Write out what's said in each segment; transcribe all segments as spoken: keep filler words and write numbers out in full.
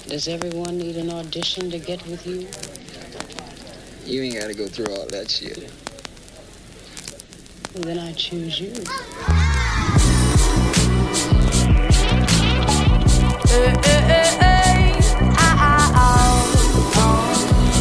Does everyone need an audition to get with you? You ain't gotta go through all that shit. Well, then I choose you. Hey, hey, hey, hey. Ah, ah, oh, oh.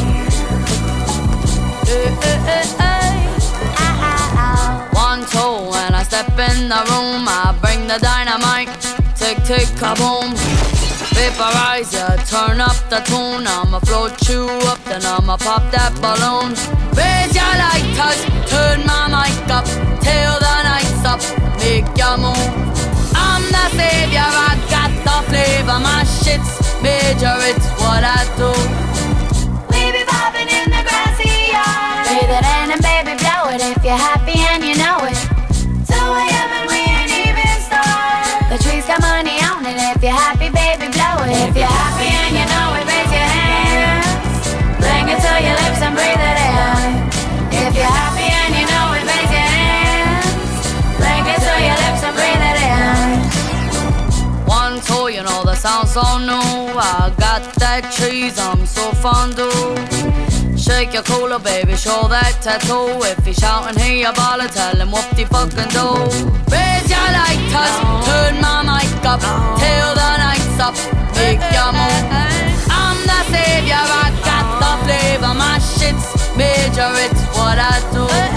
Hey, hey, hey, hey. Ah, ah, oh. One, two, when I step in the room, I bring the dynamite. Tick, tick, kaboom. Vaporize ya, turn up the tune. I'ma float you up, then I'ma pop that balloon. Raise your lighters, turn my mic up, till the night's up, make ya move. I'm the savior, I got the flavor. My shit's major, it's what I do. We be popping in the grassy yard. Bathe it in and baby blow it if you're happy and you know it. two a.m. and we ain't even started. The trees got money on it if you're happy, baby blow it. If you're happy and you know it, raise your hands. Bring it to your lips and breathe it in. If you're happy and you know it, raise your hands. Bring it to your lips and breathe it in. One, two, you know the sound so new. I got that cheese, I'm so fondue. Shake your cooler, baby, show that tattoo. If he's shouting, hey, you baller, tell him what the fucking do. Raise your lighters, turn my mic up, till the night's up, make your move. I'm the savior, I got the flavor, my shit's major, it's what I do.